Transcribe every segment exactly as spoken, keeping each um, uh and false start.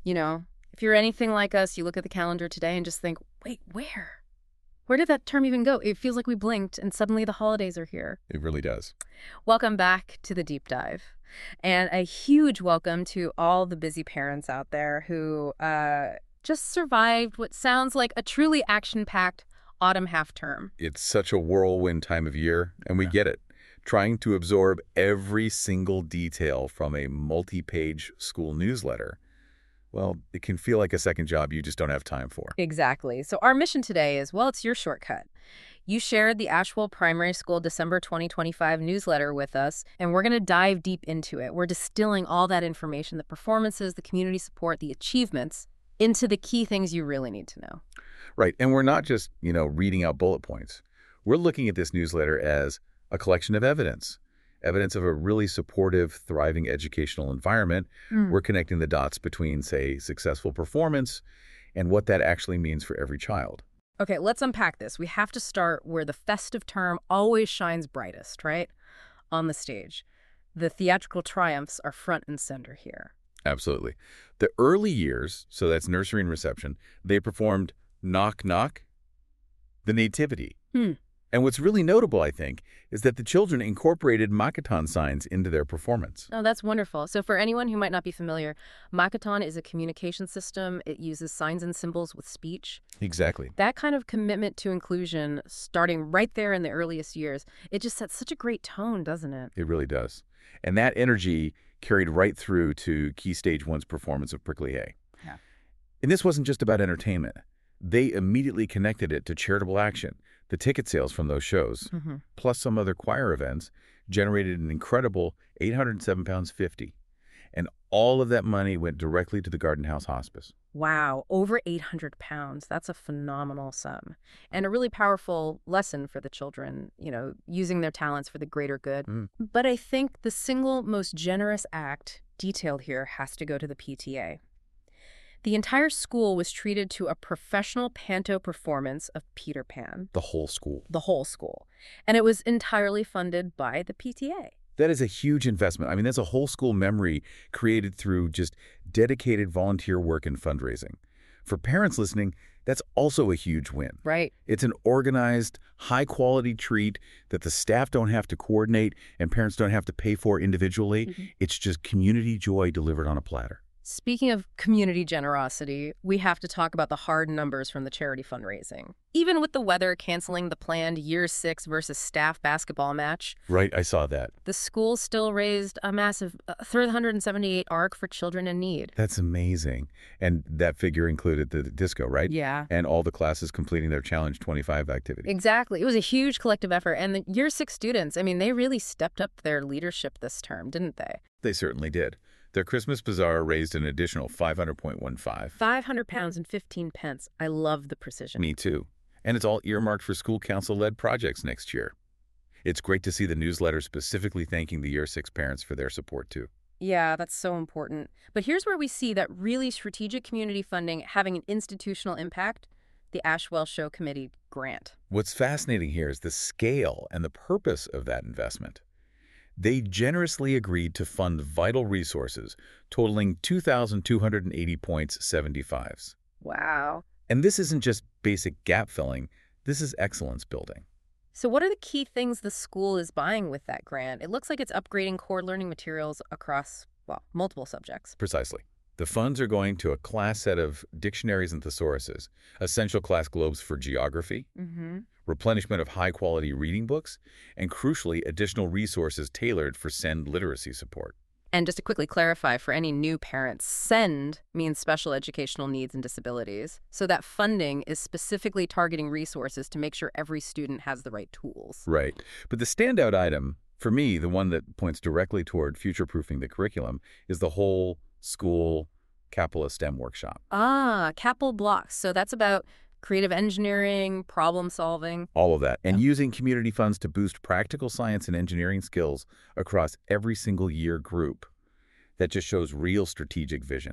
You know, if you're anything like us, you look at the calendar today and just think, wait, where? Where did that term even go? It feels like we blinked and suddenly the holidays are here. It really does. Welcome back to the Deep Dive. And a huge welcome to all the busy parents out there who uh, just survived what sounds like a truly action-packed autumn half-term. It's such a whirlwind time of year, and we get it. Trying to absorb every single detail from a multi-page school newsletter, well, it can feel like a second job you just don't have time for. Exactly. So our mission today is, well, it's your shortcut. You shared the Asheville Primary School December twenty twenty-five newsletter with us, and we're going to dive deep into it. We're distilling all that information, the performances, the community support, the achievements, into the key things you really need to know. Right. And we're not just, you know, reading out bullet points. We're looking at this newsletter as a collection of evidence, evidence of a really supportive, thriving educational environment. Mm. We're connecting the dots between, say, successful performance and what that actually means for every child. Okay, let's unpack this. We have to start where the festive term always shines brightest, right? On the stage. The theatrical triumphs are front and center here. Absolutely. The early years, so that's nursery and reception, they performed Knock Knock, the Nativity. Hmm. And what's really notable, I think, is that the children incorporated Makaton signs into their performance. Oh, that's wonderful. So for anyone who might not be familiar, Makaton is a communication system. It uses signs and symbols with speech. Exactly. That kind of commitment to inclusion, starting right there in the earliest years, it just sets such a great tone, doesn't it? It really does. And that energy carried right through to Key Stage one's performance of Prickly A. Yeah. And this wasn't just about entertainment. They immediately connected it to charitable action. The ticket sales from those shows, Mm-hmm. plus some other choir events, generated an incredible eight hundred seven pounds fifty. And all of that money went directly to the Garden House Hospice. Wow, over eight hundred pounds. That's a phenomenal sum. And a really powerful lesson for the children, you know, using their talents for the greater good. Mm. But I think the single most generous act detailed here has to go to the P T A. The entire school was treated to a professional panto performance of Peter Pan. The whole school. The whole school. And it was entirely funded by the P T A. That is a huge investment. I mean, that's a whole school memory created through just dedicated volunteer work and fundraising. For parents listening, that's also a huge win. Right. It's an organized, high-quality treat that the staff don't have to coordinate and parents don't have to pay for individually. Mm-hmm. It's just community joy delivered on a platter. Speaking of community generosity, we have to talk about the hard numbers from the charity fundraising. Even with the weather canceling the planned year six versus staff basketball match, Right, I saw that. the school still raised a massive uh, three hundred seventy-eight A R C for children in need. That's amazing. And that figure included the disco, right? Yeah. And all the classes completing their Challenge twenty-five activity. Exactly. It was a huge collective effort. And the year six students, I mean, they really stepped up their leadership this term, didn't they? They certainly did. Their Christmas Bazaar raised an additional five hundred point one five. five hundred pounds and fifteen pence. I love the precision. Me too. And it's all earmarked for school council-led projects next year. It's great to see the newsletter specifically thanking the year six parents for their support too. Yeah, that's so important. But here's where we see that really strategic community funding having an institutional impact, the Ashwell Show Committee grant. What's fascinating here is the scale and the purpose of that investment. They generously agreed to fund vital resources totaling two thousand two hundred eighty points seventy-fives. Wow. And this isn't just basic gap filling, this is excellence building. So what are the key things the school is buying with that grant? It looks like it's upgrading core learning materials across, well, multiple subjects. Precisely. The funds are going to a class set of dictionaries and thesauruses, essential class globes for geography, Mm-hmm. replenishment of high-quality reading books, and crucially, additional resources tailored for SEND literacy support. And just to quickly clarify for any new parents, SEND means special educational needs and disabilities. So that funding is specifically targeting resources to make sure every student has the right tools. Right. But the standout item, for me, the one that points directly toward future-proofing the curriculum, is the whole school Capella STEM workshop. Ah, Capel Blocks. So that's about creative engineering, problem solving. All of that. And Yeah. using community funds to boost practical science and engineering skills across every single year group. That just shows real strategic vision.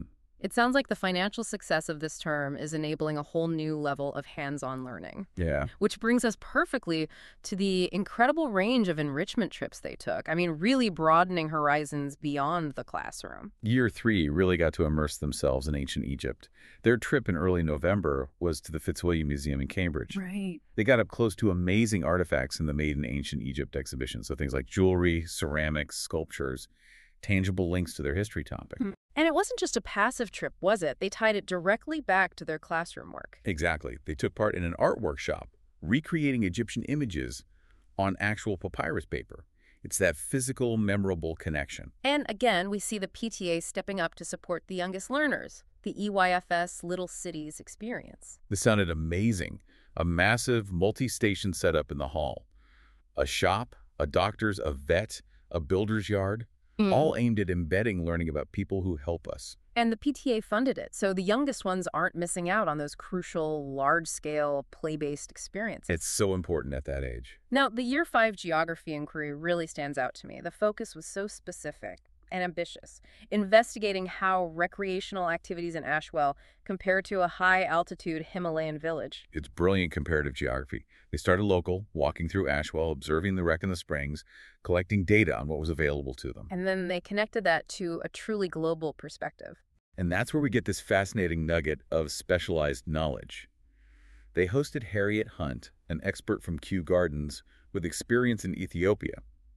It sounds like the financial success of this term is enabling a whole new level of hands-on learning. Yeah. Which brings us perfectly to the incredible range of enrichment trips they took. I mean, really broadening horizons beyond the classroom. Year three really got to immerse themselves in ancient Egypt. Their trip in early November was to the Fitzwilliam Museum in Cambridge. Right. They got up close to amazing artifacts in the Made in Ancient Egypt exhibition, so things like jewelry, ceramics, sculptures, tangible links to their history topic. Hmm. And it wasn't just a passive trip, was it? They tied it directly back to their classroom work. Exactly. They took part in an art workshop, recreating Egyptian images on actual papyrus paper. It's that physical, memorable connection. And again, we see the P T A stepping up to support the youngest learners, the E Y F S Little Cities experience. This sounded amazing. A massive multi-station setup in the hall. A shop, a doctor's, a vet, a builder's yard, Mm. all aimed at embedding learning about people who help us. And the P T A funded it, so the youngest ones aren't missing out on those crucial, large-scale, play-based experiences. It's so important at that age. Now, the Year five geography inquiry really stands out to me. The focus was so specific and ambitious, investigating how recreational activities in Ashwell compare to a high-altitude Himalayan village. It's brilliant comparative geography. They started local, walking through Ashwell, observing the wreck in the springs, collecting data on what was available to them. And then they connected that to a truly global perspective. And that's where we get this fascinating nugget of specialized knowledge. They hosted Harriet Hunt, an expert from Kew Gardens with experience in Ethiopia,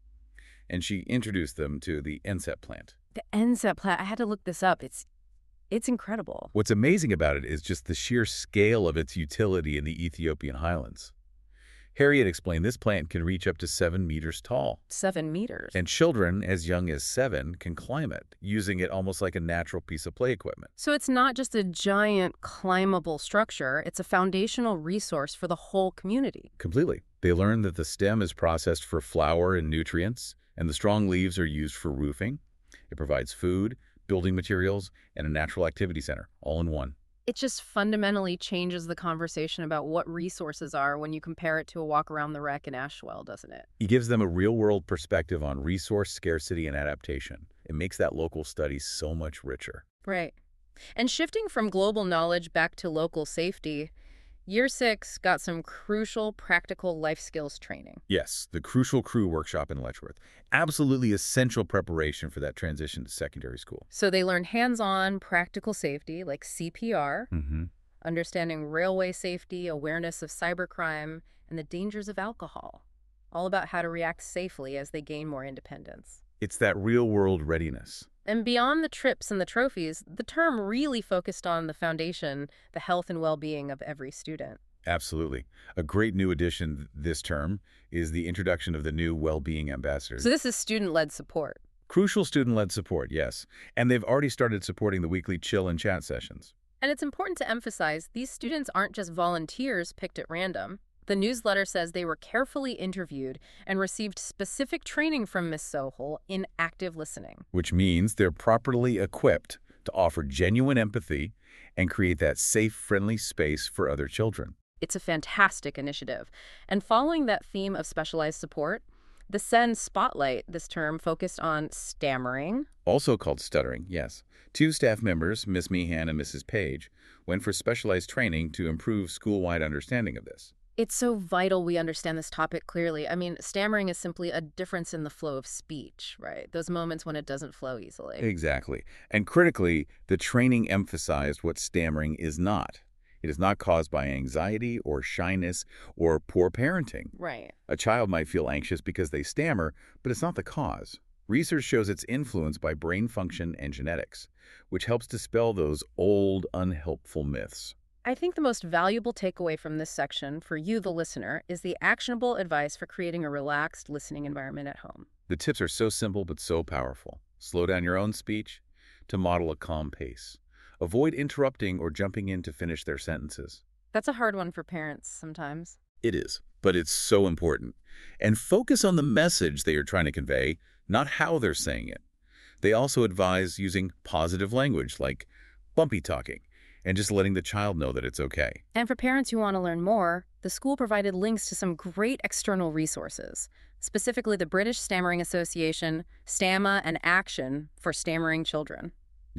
and she introduced them to the N S E P plant. The N S E P plant, I had to look this up. It's it's incredible. What's amazing about it is just the sheer scale of its utility in the Ethiopian highlands. Harriet explained this plant can reach up to seven meters tall. Seven meters. And children as young as seven can climb it, using it almost like a natural piece of play equipment. So it's not just a giant climbable structure, it's a foundational resource for the whole community. Completely. They learned that the stem is processed for flour and nutrients, and the strong leaves are used for roofing. It provides food, building materials, and a natural activity center, all in one. It just fundamentally changes the conversation about what resources are when you compare it to a walk around the wreck in Ashwell, doesn't it? It gives them a real-world perspective on resource scarcity and adaptation. It makes that local study so much richer. Right. And shifting from global knowledge back to local safety, Year six got some crucial practical life skills training. Yes, the Crucial Crew workshop in Letchworth. Absolutely essential preparation for that transition to secondary school. So they learned hands-on practical safety like C P R, Mm-hmm. understanding railway safety, awareness of cybercrime, and the dangers of alcohol. All about how to react safely as they gain more independence. It's that real-world readiness. And beyond the trips and the trophies, the term really focused on the foundation, the health and well-being of every student. Absolutely. A great new addition this term is the introduction of the new well-being ambassadors. So this is student-led support. Crucial student-led support, yes. And they've already started supporting the weekly chill and chat sessions. And it's important to emphasize, these students aren't just volunteers picked at random. The newsletter says they were carefully interviewed and received specific training from Miz Sohel in active listening. Which means they're properly equipped to offer genuine empathy and create that safe, friendly space for other children. It's a fantastic initiative. And following that theme of specialized support, the S E N Spotlight this term focused on stammering. Also called stuttering, yes. Two staff members, Miz Meehan and Missus Page, went for specialized training to improve school-wide understanding of this. It's so vital we understand this topic clearly. I mean, stammering is simply a difference in the flow of speech, right? Those moments when it doesn't flow easily. Exactly. And critically, the training emphasized what stammering is not. It is not caused by anxiety or shyness or poor parenting. Right. A child might feel anxious because they stammer, but it's not the cause. Research shows it's influenced by brain function and genetics, which helps dispel those old, unhelpful myths. I think the most valuable takeaway from this section for you, the listener, is the actionable advice for creating a relaxed listening environment at home. The tips are so simple but so powerful. Slow down your own speech to model a calm pace. Avoid interrupting or jumping in to finish their sentences. That's a hard one for parents sometimes. It is, but it's so important. And focus on the message they are trying to convey, not how they're saying it. They also advise using positive language like bumpy talking, and just letting the child know that it's okay. And for parents who want to learn more, the school provided links to some great external resources, specifically the British Stammering Association, Stamma, and Action for Stammering Children. Yeah,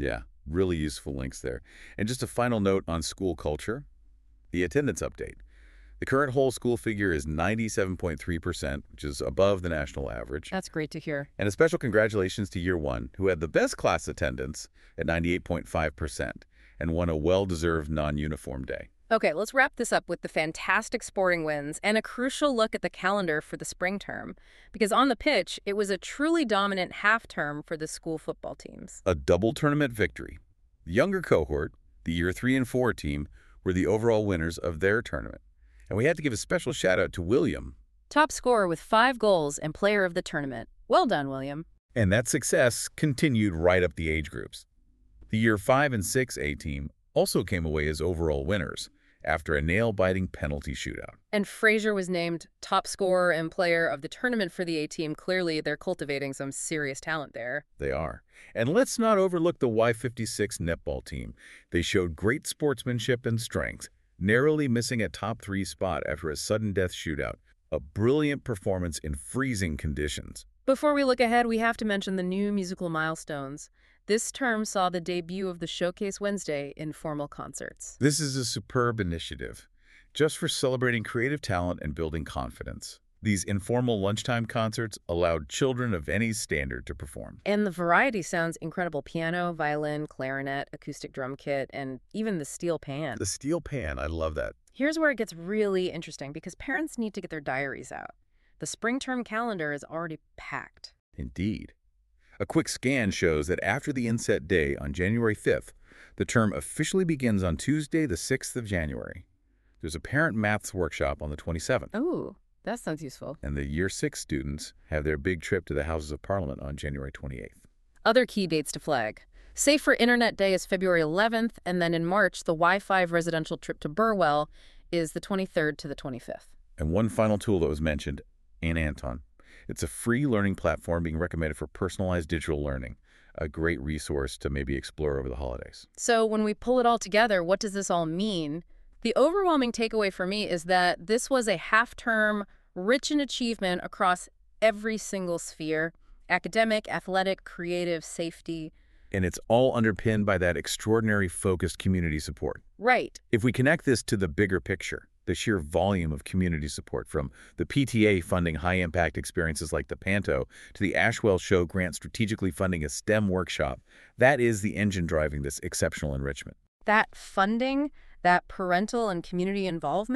Really useful links there. And just a final note on school culture, the attendance update. The current whole school figure is ninety-seven point three percent, which is above the national average. That's great to hear. And a special congratulations to Year one, who had the best class attendance at ninety-eight point five percent and won a well-deserved non-uniform day. Okay, let's wrap this up with the fantastic sporting wins and a crucial look at the calendar for the spring term. Because on the pitch, it was a truly dominant half term for the school football teams. A double tournament victory. The younger cohort, the Year three and four team, were the overall winners of their tournament. And we had to give a special shout out to William. Top scorer with five goals and player of the tournament. Well done, William. And that success continued right up the age groups. The Year five and six A team also came away as overall winners after a nail-biting penalty shootout. And Fraser was named top scorer and player of the tournament for the A team. Clearly, they're cultivating some serious talent there. They are. And let's not overlook the Y fifty-six netball team. They showed great sportsmanship and strength, narrowly missing a top three spot after a sudden death shootout. A brilliant performance in freezing conditions. Before we look ahead, we have to mention the new musical milestones. This term saw the debut of the Showcase Wednesday informal concerts. This is a superb initiative, just for celebrating creative talent and building confidence. These informal lunchtime concerts allowed children of any standard to perform. And the variety sounds incredible. Piano, violin, clarinet, acoustic drum kit, and even the steel pan. The steel pan, I love that. Here's where it gets really interesting because parents need to get their diaries out. The spring term calendar is already packed. Indeed. A quick scan shows that after the inset day on January fifth, the term officially begins on Tuesday, the sixth of January. There's a parent maths workshop on the twenty-seventh. Oh, that sounds useful. And the Year six students have their big trip to the Houses of Parliament on January twenty-eighth. Other key dates to flag. Safe for Internet Day is February eleventh, and then in March, the Y five residential trip to Burwell is the twenty-third to the twenty-fifth. And one final tool that was mentioned, Aunt Anton. It's a free learning platform being recommended for personalized digital learning, a great resource to maybe explore over the holidays. So when we pull it all together, what does this all mean? The overwhelming takeaway for me is that this was a half-term rich in achievement across every single sphere: academic, athletic, creative, safety. And it's all underpinned by that extraordinary focused community support. Right. If we connect this to the bigger picture, the sheer volume of community support from the P T A funding high-impact experiences like the Panto to the Ashwell Show grant strategically funding a STEM workshop, that is the engine driving this exceptional enrichment. That funding, that parental and community involvement,